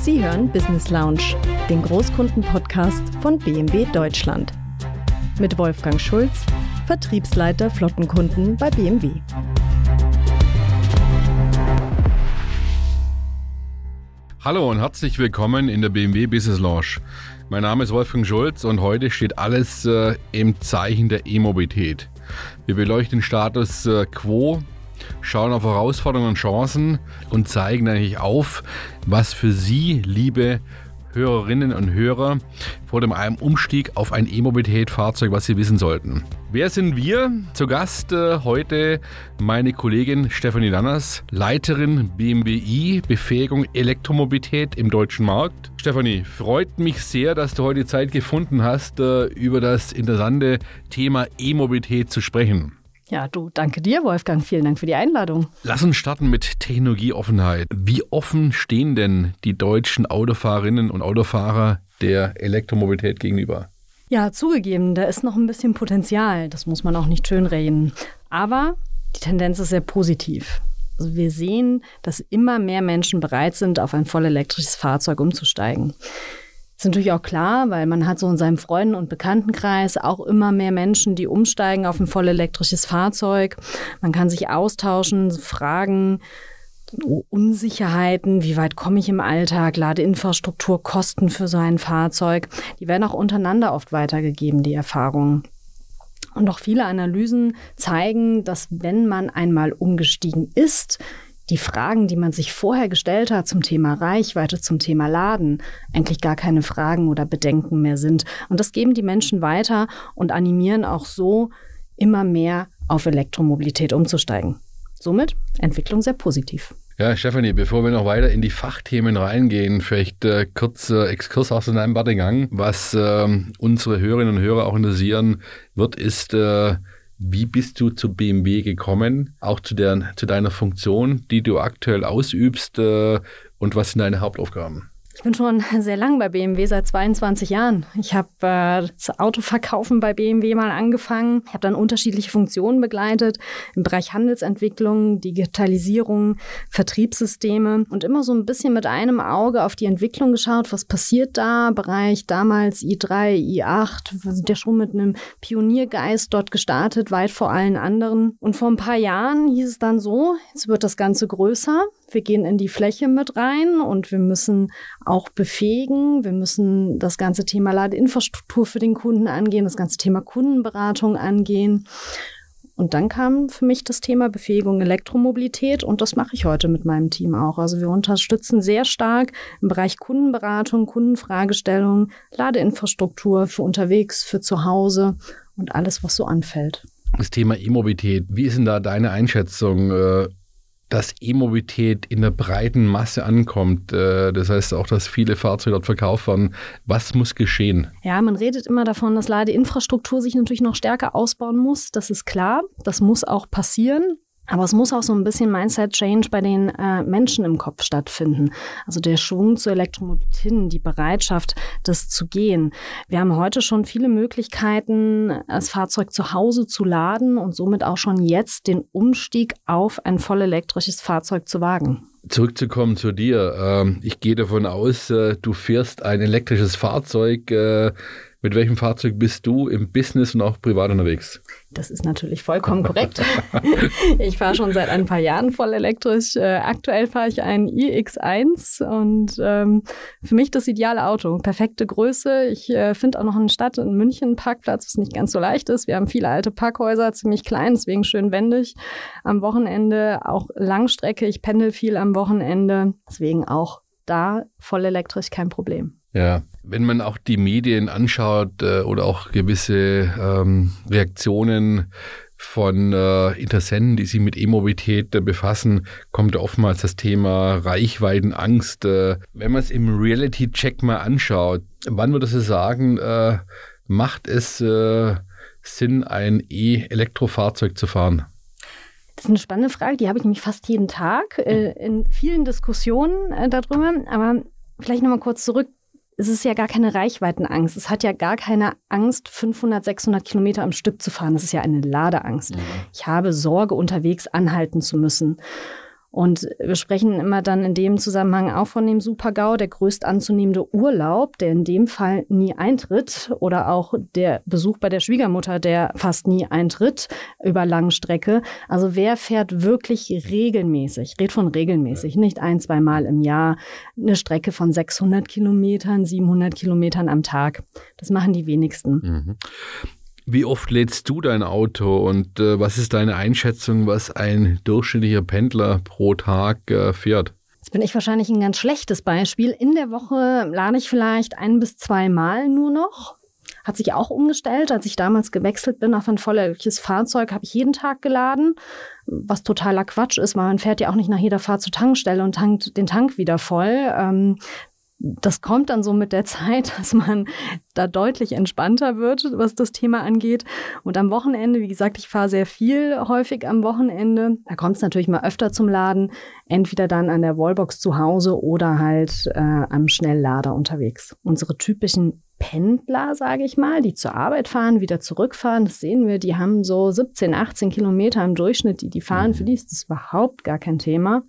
Sie hören Business Lounge, den Großkunden-Podcast von BMW Deutschland. Mit Wolfgang Schulz, Vertriebsleiter Flottenkunden bei BMW. Hallo und herzlich willkommen in der BMW Business Lounge. Mein Name ist Wolfgang Schulz und heute steht alles im Zeichen der E-Mobilität. Wir beleuchten Status Quo, schauen auf Herausforderungen und Chancen und zeigen eigentlich auf, was für Sie, liebe Hörerinnen und Hörer, vor dem Umstieg auf ein E-Mobilität-Fahrzeug, was Sie wissen sollten. Wer sind wir? Zu Gast heute meine Kollegin Stefanie Lanners, Leiterin BMW i, Befähigung Elektromobilität im deutschen Markt. Stefanie, freut mich sehr, dass du heute die Zeit gefunden hast, über das interessante Thema E-Mobilität zu sprechen. Ja, danke dir, Wolfgang. Vielen Dank für die Einladung. Lass uns starten mit Technologieoffenheit. Wie offen stehen denn die deutschen Autofahrerinnen und Autofahrer der Elektromobilität gegenüber? Ja, zugegeben, da ist noch ein bisschen Potenzial. Das muss man auch nicht schönreden. Aber die Tendenz ist sehr positiv. Also wir sehen, dass immer mehr Menschen bereit sind, auf ein voll elektrisches Fahrzeug umzusteigen. Das ist natürlich auch klar, weil man hat so in seinem Freunden- und Bekanntenkreis auch immer mehr Menschen, die umsteigen auf ein voll elektrisches Fahrzeug. Man kann sich austauschen, fragen, Unsicherheiten, wie weit komme ich im Alltag, Ladeinfrastruktur, Kosten für so ein Fahrzeug. Die werden auch untereinander oft weitergegeben, die Erfahrungen. Und auch viele Analysen zeigen, dass wenn man einmal umgestiegen ist, die Fragen, die man sich vorher gestellt hat zum Thema Reichweite, zum Thema Laden, eigentlich gar keine Fragen oder Bedenken mehr sind. Und das geben die Menschen weiter und animieren auch so immer mehr auf Elektromobilität umzusteigen. Somit Entwicklung sehr positiv. Ja, Stefanie, bevor wir noch weiter in die Fachthemen reingehen, vielleicht kurzer Exkurs aus deinem Werdegang. Was unsere Hörerinnen und Hörer auch interessieren wird, ist, wie bist du zu BMW gekommen, auch zu deiner Funktion, die du aktuell ausübst, und was sind deine Hauptaufgaben? Ich bin schon sehr lang bei BMW, seit 22 Jahren. Ich habe das Autoverkaufen bei BMW mal angefangen. Ich habe dann unterschiedliche Funktionen begleitet im Bereich Handelsentwicklung, Digitalisierung, Vertriebssysteme und immer so ein bisschen mit einem Auge auf die Entwicklung geschaut, was passiert da. Bereich damals i3, i8, wir sind ja schon mit einem Pioniergeist dort gestartet, weit vor allen anderen. Und vor ein paar Jahren hieß es dann so, jetzt wird das Ganze größer. Wir gehen in die Fläche mit rein und wir müssen auch befähigen. Wir müssen das ganze Thema Ladeinfrastruktur für den Kunden angehen, das ganze Thema Kundenberatung angehen. Und dann kam für mich das Thema Befähigung Elektromobilität und das mache ich heute mit meinem Team auch. Also wir unterstützen sehr stark im Bereich Kundenberatung, Kundenfragestellung, Ladeinfrastruktur für unterwegs, für zu Hause und alles, was so anfällt. Das Thema E-Mobilität, wie ist denn da deine Einschätzung, dass E-Mobilität in der breiten Masse ankommt? Das heißt auch, dass viele Fahrzeuge dort verkauft werden. Was muss geschehen? Ja, man redet immer davon, dass Ladeinfrastruktur sich natürlich noch stärker ausbauen muss. Das ist klar. Das muss auch passieren. Aber es muss auch so ein bisschen Mindset-Change bei den Menschen im Kopf stattfinden. Also der Schwung zur Elektromobilität, die Bereitschaft, das zu gehen. Wir haben heute schon viele Möglichkeiten, das Fahrzeug zu Hause zu laden und somit auch schon jetzt den Umstieg auf ein voll elektrisches Fahrzeug zu wagen. Zurückzukommen zu dir. Ich gehe davon aus, du fährst ein elektrisches Fahrzeug. Mit welchem Fahrzeug bist du im Business und auch privat unterwegs? Das ist natürlich vollkommen korrekt. Ich fahre schon seit ein paar Jahren voll elektrisch. Aktuell fahre ich einen iX1 und für mich das ideale Auto. Perfekte Größe. Ich finde auch noch in der Stadt in München einen Parkplatz, was nicht ganz so leicht ist. Wir haben viele alte Parkhäuser, ziemlich klein, deswegen schön wendig. Am Wochenende auch Langstrecke. Ich pendel viel am Wochenende. Deswegen auch da voll elektrisch kein Problem. Ja, wenn man auch die Medien anschaut oder auch gewisse Reaktionen von Interessenten, die sich mit E-Mobilität befassen, kommt oftmals das Thema Reichweitenangst. Wenn man es im Reality-Check mal anschaut, wann würdest du sagen, macht es Sinn, ein E-Elektrofahrzeug zu fahren? Das ist eine spannende Frage, die habe ich nämlich fast jeden Tag in vielen Diskussionen darüber. Aber vielleicht nochmal kurz zurück. Es ist ja gar keine Reichweitenangst. Es hat ja gar keine Angst, 500, 600 Kilometer am Stück zu fahren. Das ist ja eine Ladeangst. Ich habe Sorge, unterwegs anhalten zu müssen. Und wir sprechen immer dann in dem Zusammenhang auch von dem Super-GAU, der größt anzunehmende Urlaub, der in dem Fall nie eintritt, oder auch der Besuch bei der Schwiegermutter, der fast nie eintritt über Langstrecke. Also wer fährt wirklich regelmäßig, ich rede von regelmäßig, nicht 1-2 Mal im Jahr, eine Strecke von 600 Kilometern, 700 Kilometern am Tag. Das machen die wenigsten. Mhm. Wie oft lädst du dein Auto und was ist deine Einschätzung, was ein durchschnittlicher Pendler pro Tag fährt? Jetzt bin ich wahrscheinlich ein ganz schlechtes Beispiel. In der Woche lade ich vielleicht 1 bis 2 Mal nur noch. Hat sich auch umgestellt. Als ich damals gewechselt bin auf ein vollelektrisches Fahrzeug, habe ich jeden Tag geladen, was totaler Quatsch ist, weil man fährt ja auch nicht nach jeder Fahrt zur Tankstelle und tankt den Tank wieder voll. Das kommt dann so mit der Zeit, dass man da deutlich entspannter wird, was das Thema angeht. Und am Wochenende, wie gesagt, ich fahre sehr viel häufig am Wochenende. Da kommt es natürlich mal öfter zum Laden. Entweder dann an der Wallbox zu Hause oder halt am Schnelllader unterwegs. Unsere typischen Pendler, sage ich mal, die zur Arbeit fahren, wieder zurückfahren, das sehen wir, die haben so 17, 18 Kilometer im Durchschnitt, die fahren. Für die ist das überhaupt gar kein Thema,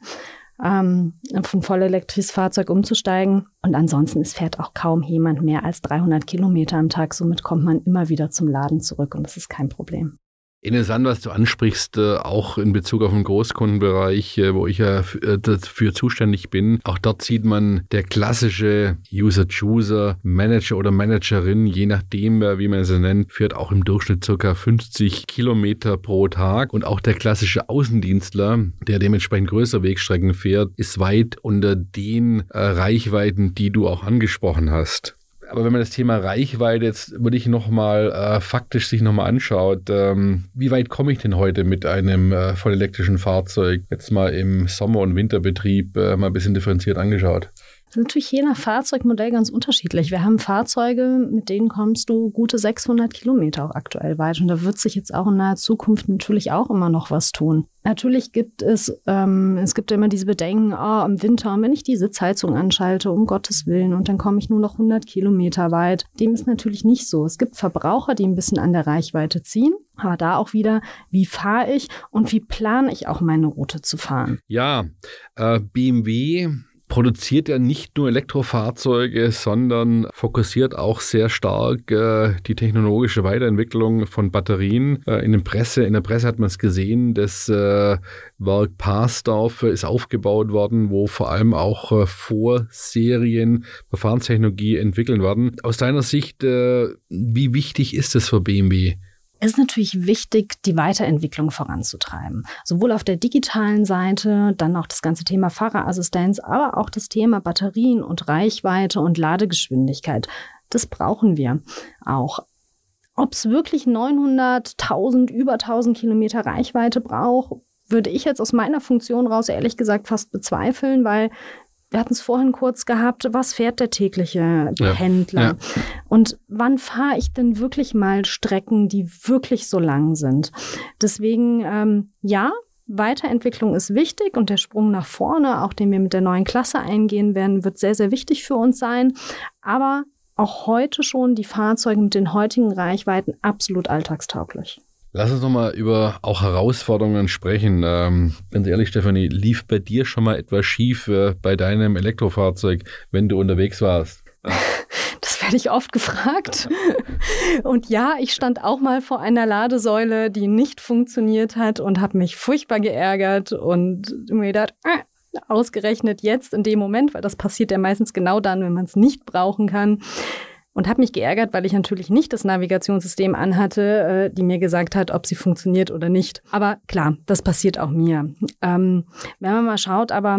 von vollelektrisches Fahrzeug umzusteigen. Und ansonsten, es fährt auch kaum jemand mehr als 300 Kilometer am Tag. Somit kommt man immer wieder zum Laden zurück und das ist kein Problem. Interessant, was du ansprichst, auch in Bezug auf den Großkundenbereich, wo ich ja dafür zuständig bin. Auch dort sieht man der klassische User-Chooser, Manager oder Managerin, je nachdem, wie man sie nennt, fährt auch im Durchschnitt ca. 50 Kilometer pro Tag. Und auch der klassische Außendienstler, der dementsprechend größere Wegstrecken fährt, ist weit unter den Reichweiten, die du auch angesprochen hast. Aber wenn man das Thema Reichweite jetzt wirklich nochmal faktisch sich nochmal anschaut, wie weit komme ich denn heute mit einem vollelektrischen Fahrzeug? Jetzt mal im Sommer- und Winterbetrieb mal ein bisschen differenziert angeschaut. Das ist natürlich je nach Fahrzeugmodell ganz unterschiedlich. Wir haben Fahrzeuge, mit denen kommst du gute 600 Kilometer auch aktuell weit. Und da wird sich jetzt auch in naher Zukunft natürlich auch immer noch was tun. Natürlich gibt es immer diese Bedenken, im Winter, wenn ich die Sitzheizung anschalte, um Gottes Willen, und dann komme ich nur noch 100 Kilometer weit. Dem ist natürlich nicht so. Es gibt Verbraucher, die ein bisschen an der Reichweite ziehen. Aber da auch wieder, wie fahre ich und wie plane ich auch meine Route zu fahren? Ja, BMW produziert ja nicht nur Elektrofahrzeuge, sondern fokussiert auch sehr stark die technologische Weiterentwicklung von Batterien. In der Presse hat man es gesehen, das Werk Parsdorf ist aufgebaut worden, wo vor allem auch Vorserien Verfahrenstechnologie entwickelt werden. Aus deiner Sicht, wie wichtig ist das für BMW? Es ist natürlich wichtig, die Weiterentwicklung voranzutreiben. Sowohl auf der digitalen Seite, dann auch das ganze Thema Fahrerassistenz, aber auch das Thema Batterien und Reichweite und Ladegeschwindigkeit. Das brauchen wir auch. Ob es wirklich 900, 1000, über 1000 Kilometer Reichweite braucht, würde ich jetzt aus meiner Funktion raus ehrlich gesagt fast bezweifeln, weil wir hatten es vorhin kurz gehabt, was fährt der tägliche Pendler? Ja. Und wann fahre ich denn wirklich mal Strecken, die wirklich so lang sind? Deswegen, Weiterentwicklung ist wichtig und der Sprung nach vorne, auch den wir mit der neuen Klasse eingehen werden, wird sehr, sehr wichtig für uns sein. Aber auch heute schon die Fahrzeuge mit den heutigen Reichweiten absolut alltagstauglich. Lass uns nochmal über auch Herausforderungen sprechen. Ganz ehrlich, Stefanie, lief bei dir schon mal etwas schief bei deinem Elektrofahrzeug, wenn du unterwegs warst? Das werde ich oft gefragt. Und ja, ich stand auch mal vor einer Ladesäule, die nicht funktioniert hat und habe mich furchtbar geärgert und mir gedacht, ausgerechnet jetzt in dem Moment, weil das passiert ja meistens genau dann, wenn man es nicht brauchen kann. Und habe mich geärgert, weil ich natürlich nicht das Navigationssystem anhatte, die mir gesagt hat, ob sie funktioniert oder nicht. Aber klar, das passiert auch mir. Wenn man mal schaut, aber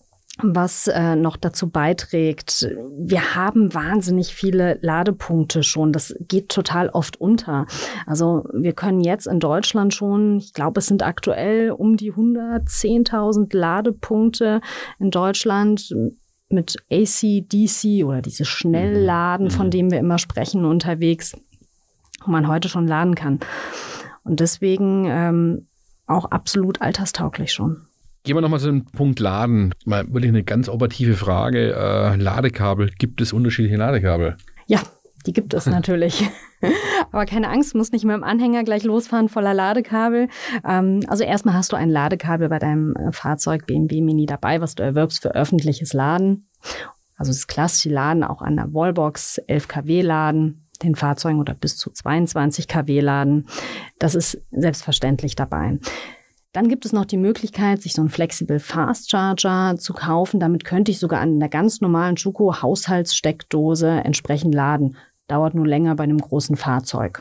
was noch dazu beiträgt, wir haben wahnsinnig viele Ladepunkte schon. Das geht total oft unter. Also wir können jetzt in Deutschland schon, ich glaube, es sind aktuell um die 110.000 Ladepunkte in Deutschland mit AC, DC oder diese Schnellladen, von denen wir immer sprechen, unterwegs, wo man heute schon laden kann. Und deswegen auch absolut alterstauglich schon. Gehen wir nochmal zu dem Punkt Laden. Mal wirklich eine ganz operative Frage. Ladekabel, gibt es unterschiedliche Ladekabel? Ja, die gibt es natürlich. Aber keine Angst, du musst nicht mit dem Anhänger gleich losfahren voller Ladekabel. Also erstmal hast du ein Ladekabel bei deinem Fahrzeug BMW Mini dabei, was du erwirbst für öffentliches Laden. Also das klassische Laden auch an der Wallbox, 11 kW Laden, den Fahrzeugen oder bis zu 22 kW Laden. Das ist selbstverständlich dabei. Dann gibt es noch die Möglichkeit, sich so einen Flexible Fast Charger zu kaufen. Damit könnte ich sogar an einer ganz normalen Schuko Haushaltssteckdose entsprechend laden. Dauert nur länger bei einem großen Fahrzeug.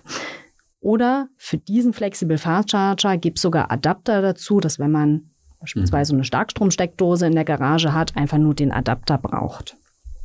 Oder für diesen Flexible Fast Charger gibt es sogar Adapter dazu, dass wenn man beispielsweise eine Starkstromsteckdose in der Garage hat, einfach nur den Adapter braucht.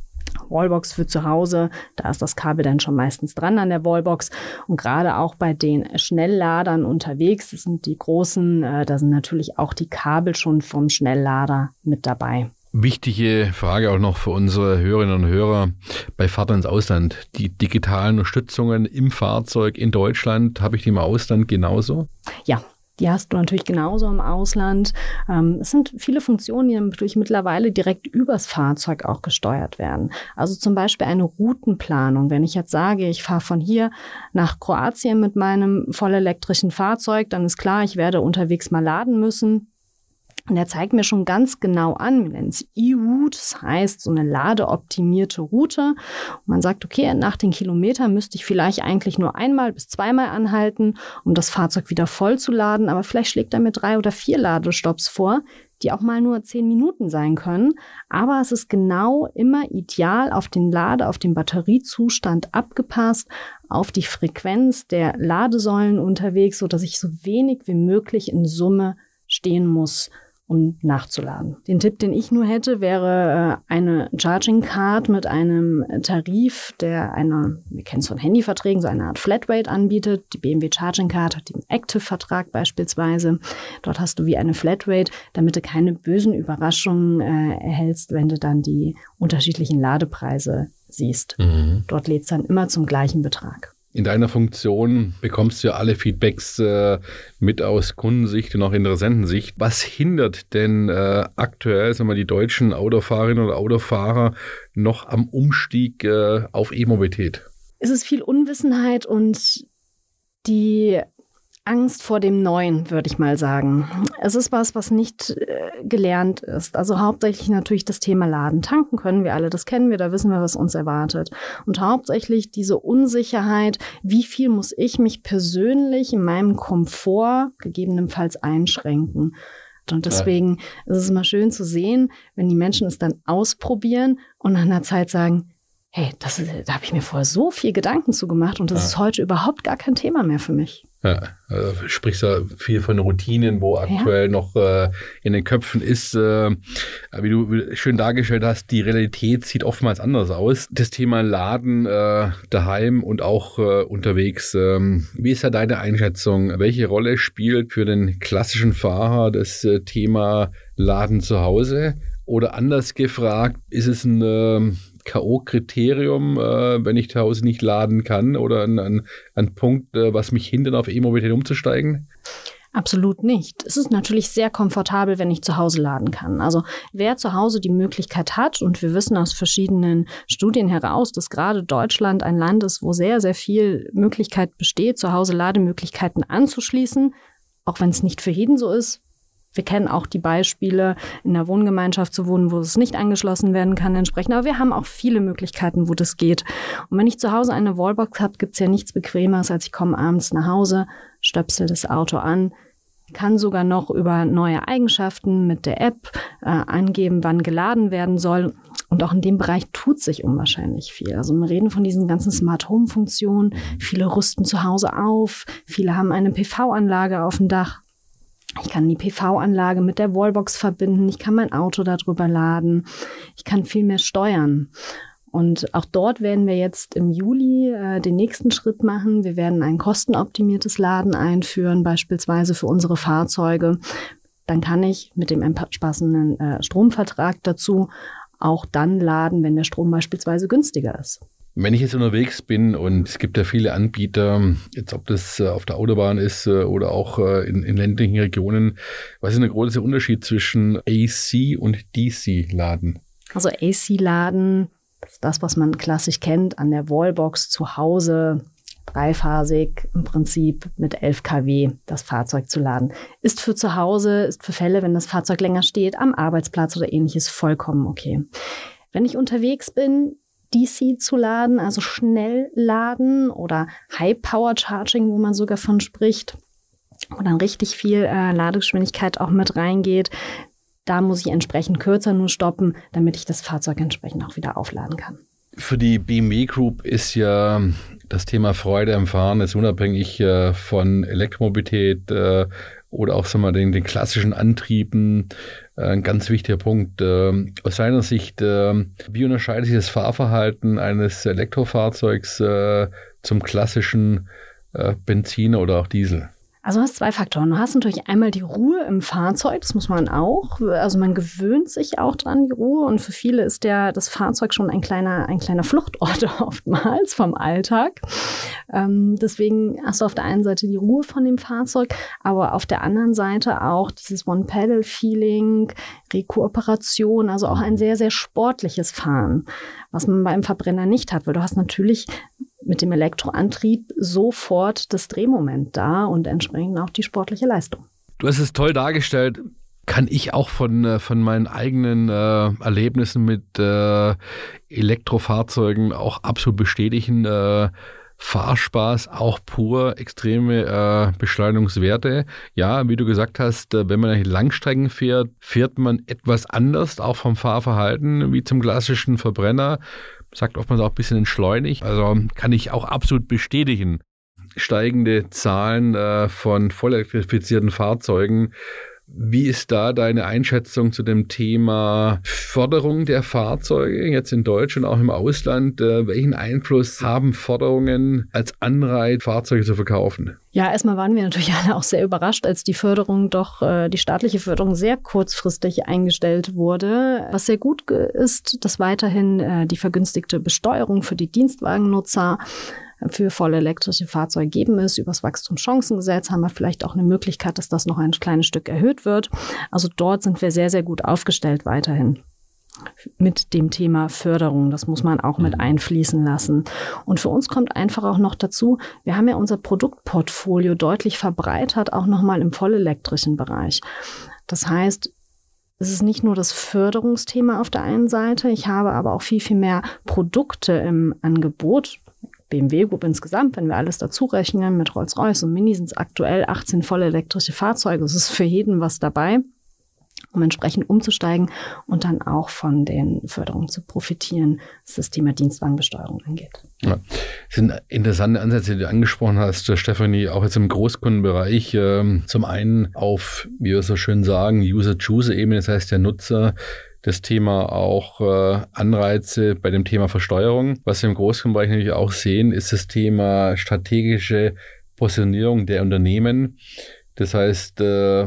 Wallbox für zu Hause, da ist das Kabel dann schon meistens dran an der Wallbox. Und gerade auch bei den Schnellladern unterwegs, das sind die großen, da sind natürlich auch die Kabel schon vom Schnelllader mit dabei. Wichtige Frage auch noch für unsere Hörerinnen und Hörer bei Fahrt ins Ausland. Die digitalen Unterstützungen im Fahrzeug in Deutschland, habe ich die im Ausland genauso? Ja. Die hast du natürlich genauso im Ausland. Es sind viele Funktionen, die natürlich mittlerweile direkt übers Fahrzeug auch gesteuert werden. Also zum Beispiel eine Routenplanung. Wenn ich jetzt sage, ich fahre von hier nach Kroatien mit meinem vollelektrischen Fahrzeug, dann ist klar, ich werde unterwegs mal laden müssen. Und er zeigt mir schon ganz genau an, wir nennen es E-Route, das heißt so eine ladeoptimierte Route. Und man sagt, okay, nach den Kilometern müsste ich vielleicht eigentlich nur einmal bis zweimal anhalten, um das Fahrzeug wieder voll zu laden. Aber vielleicht schlägt er mir 3 oder 4 Ladestopps vor, die auch mal nur 10 Minuten sein können. Aber es ist genau immer ideal auf den auf den Batteriezustand abgepasst, auf die Frequenz der Ladesäulen unterwegs, sodass ich so wenig wie möglich in Summe stehen muss, um nachzuladen. Den Tipp, den ich nur hätte, wäre eine Charging Card mit einem Tarif, der wir kennen es von Handyverträgen, so eine Art Flatrate anbietet. Die BMW Charging Card hat den Active-Vertrag beispielsweise. Dort hast du wie eine Flatrate, damit du keine bösen Überraschungen erhältst, wenn du dann die unterschiedlichen Ladepreise siehst. Dort lädt es dann immer zum gleichen Betrag. In deiner Funktion bekommst du ja alle Feedbacks mit aus Kundensicht und auch Interessentensicht. Was hindert denn aktuell, sagen wir, die deutschen Autofahrerinnen oder Autofahrer noch am Umstieg auf E-Mobilität? Es ist viel Unwissenheit und die Angst vor dem Neuen, würde ich mal sagen. Es ist was nicht gelernt ist. Also hauptsächlich natürlich das Thema Laden. Tanken können wir alle, das kennen wir, da wissen wir, was uns erwartet. Und hauptsächlich diese Unsicherheit, wie viel muss ich mich persönlich in meinem Komfort gegebenenfalls einschränken. Und deswegen ist es immer schön zu sehen, wenn die Menschen es dann ausprobieren und nach einer Zeit sagen, hey, da habe ich mir vorher so viel Gedanken zu gemacht und das ist heute überhaupt gar kein Thema mehr für mich. Ja, sprichst ja viel von Routinen, wo aktuell noch in den Köpfen ist, wie du schön dargestellt hast, die Realität sieht oftmals anders aus. Das Thema Laden daheim und auch unterwegs, wie ist da deine Einschätzung? Welche Rolle spielt für den klassischen Fahrer das Thema Laden zu Hause? Oder anders gefragt, ist es ein K.O.-Kriterium, wenn ich zu Hause nicht laden kann oder ein Punkt, was mich hindert, auf E-Mobilität umzusteigen? Absolut nicht. Es ist natürlich sehr komfortabel, wenn ich zu Hause laden kann. Also wer zu Hause die Möglichkeit hat, und wir wissen aus verschiedenen Studien heraus, dass gerade Deutschland ein Land ist, wo sehr, sehr viel Möglichkeit besteht, zu Hause Lademöglichkeiten anzuschließen, auch wenn es nicht für jeden so ist. Wir kennen auch die Beispiele, in der Wohngemeinschaft zu wohnen, wo es nicht angeschlossen werden kann entsprechend. Aber wir haben auch viele Möglichkeiten, wo das geht. Und wenn ich zu Hause eine Wallbox habe, gibt es ja nichts Bequemeres, als ich komme abends nach Hause, stöpsel das Auto an, kann sogar noch über neue Eigenschaften mit der App angeben, wann geladen werden soll. Und auch in dem Bereich tut sich unwahrscheinlich viel. Also wir reden von diesen ganzen Smart-Home-Funktionen. Viele rüsten zu Hause auf. Viele haben eine PV-Anlage auf dem Dach. Ich kann die PV-Anlage mit der Wallbox verbinden. Ich kann mein Auto darüber laden. Ich kann viel mehr steuern. Und auch dort werden wir jetzt im Juli den nächsten Schritt machen. Wir werden ein kostenoptimiertes Laden einführen, beispielsweise für unsere Fahrzeuge. Dann kann ich mit dem passenden Stromvertrag dazu auch dann laden, wenn der Strom beispielsweise günstiger ist. Wenn ich jetzt unterwegs bin und es gibt ja viele Anbieter, jetzt ob das auf der Autobahn ist oder auch in ländlichen Regionen, was ist der große Unterschied zwischen AC und DC-Laden? Also AC-Laden, das ist das, was man klassisch kennt, an der Wallbox zu Hause, dreiphasig im Prinzip mit 11 kW das Fahrzeug zu laden. Ist für zu Hause, ist für Fälle, wenn das Fahrzeug länger steht, am Arbeitsplatz oder ähnliches vollkommen okay. Wenn ich unterwegs bin, DC zu laden, also schnell laden oder High-Power-Charging, wo man sogar von spricht, wo dann richtig viel Ladegeschwindigkeit auch mit reingeht, da muss ich entsprechend kürzer nur stoppen, damit ich das Fahrzeug entsprechend auch wieder aufladen kann. Für die BMW Group ist ja das Thema Freude am Fahren jetzt unabhängig von Elektromobilität oder auch sagen wir, den klassischen Antrieben ein ganz wichtiger Punkt. Aus seiner Sicht, wie unterscheidet sich das Fahrverhalten eines Elektrofahrzeugs zum klassischen Benziner oder auch Diesel? Also du hast zwei Faktoren. Du hast natürlich einmal die Ruhe im Fahrzeug, das muss man auch. Also man gewöhnt sich auch dran, die Ruhe. Und für viele ist das Fahrzeug schon ein kleiner Fluchtort oftmals vom Alltag. Deswegen hast du auf der einen Seite die Ruhe von dem Fahrzeug, aber auf der anderen Seite auch dieses One-Pedal-Feeling, Rekuperation, also auch ein sehr, sehr sportliches Fahren, was man beim Verbrenner nicht hat, weil du hast natürlich mit dem Elektroantrieb sofort das Drehmoment da und entsprechend auch die sportliche Leistung. Du hast es toll dargestellt. Kann ich auch von meinen eigenen Erlebnissen mit Elektrofahrzeugen auch absolut bestätigen. Fahrspaß, auch pur, extreme Beschleunigungswerte. Ja, wie du gesagt hast, wenn man Langstrecken fährt, fährt man etwas anders, auch vom Fahrverhalten, wie zum klassischen Verbrenner. Sagt oftmals auch ein bisschen entschleunigt. Also kann ich auch absolut bestätigen. Steigende Zahlen von voll elektrifizierten Fahrzeugen. Wie ist da deine Einschätzung zu dem Thema Förderung der Fahrzeuge, jetzt in Deutschland, auch im Ausland? Welchen Einfluss haben Förderungen als Anreiz, Fahrzeuge zu verkaufen? Ja, erstmal waren wir natürlich alle auch sehr überrascht, als die die staatliche Förderung sehr kurzfristig eingestellt wurde. Was sehr gut ist, dass weiterhin die vergünstigte Besteuerung für die Dienstwagennutzer für voll elektrische Fahrzeuge geben ist. Über das Wachstumschancengesetz haben wir vielleicht auch eine Möglichkeit, dass das noch ein kleines Stück erhöht wird. Also dort sind wir sehr, sehr gut aufgestellt weiterhin mit dem Thema Förderung. Das muss man auch mit einfließen lassen. Und für uns kommt einfach auch noch dazu, wir haben ja unser Produktportfolio deutlich verbreitert, auch nochmal im vollelektrischen Bereich. Das heißt, es ist nicht nur das Förderungsthema auf der einen Seite, ich habe aber auch viel, viel mehr Produkte im Angebot. BMW Group insgesamt, wenn wir alles dazu rechnen, mit Rolls-Royce und Mini sind es aktuell 18 voll elektrische Fahrzeuge. Es ist für jeden was dabei, um entsprechend umzusteigen und dann auch von den Förderungen zu profitieren, was das Thema Dienstwagenbesteuerung angeht. Ja, das sind interessante Ansätze, die du angesprochen hast, Stefanie, auch jetzt im Großkundenbereich. Zum einen auf, wie wir so schön sagen, User-Choose-Ebene, das heißt der Nutzer, das Thema auch Anreize bei dem Thema Versteuerung. Was wir im Großkundenbereich natürlich auch sehen, ist das Thema strategische Positionierung der Unternehmen. Das heißt,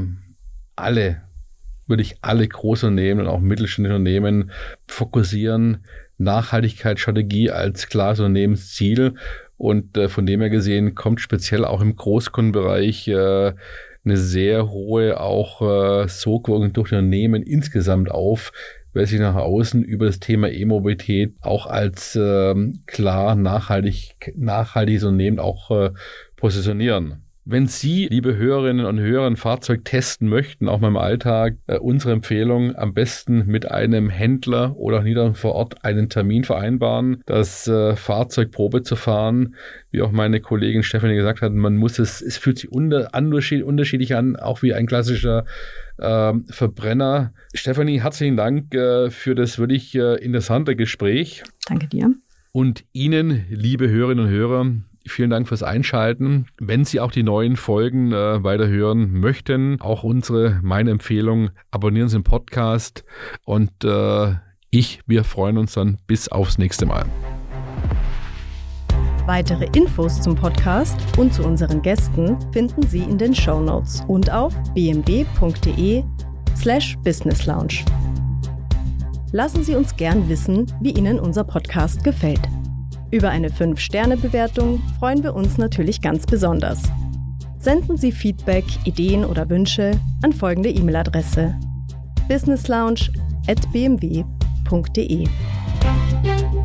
alle Großunternehmen und auch mittelständische Unternehmen fokussieren Nachhaltigkeitsstrategie als klares Unternehmensziel. Und von dem her gesehen kommt speziell auch im Großkundenbereich eine sehr hohe auch Sogwirkung durch die Unternehmen insgesamt auf, weil sich nach außen über das Thema E-Mobilität auch als klar nachhaltiges Unternehmen auch positionieren. Wenn Sie, liebe Hörerinnen und Hörer, ein Fahrzeug testen möchten, auch mal im Alltag, unsere Empfehlung, am besten mit einem Händler oder auch nieder vor Ort einen Termin vereinbaren, das Fahrzeug Probe zu fahren. Wie auch meine Kollegin Stefanie gesagt hat, es fühlt sich unterschiedlich an, auch wie ein klassischer Verbrenner. Stefanie, herzlichen Dank für das wirklich interessante Gespräch. Danke dir. Und Ihnen, liebe Hörerinnen und Hörer, vielen Dank fürs Einschalten. Wenn Sie auch die neuen Folgen weiterhören möchten, auch meine Empfehlung, abonnieren Sie den Podcast und wir freuen uns dann bis aufs nächste Mal. Weitere Infos zum Podcast und zu unseren Gästen finden Sie in den Shownotes und auf bmw.de/businesslounge. Lassen Sie uns gern wissen, wie Ihnen unser Podcast gefällt. Über eine 5-Sterne-Bewertung freuen wir uns natürlich ganz besonders. Senden Sie Feedback, Ideen oder Wünsche an folgende E-Mail-Adresse: businesslounge@bmw.de.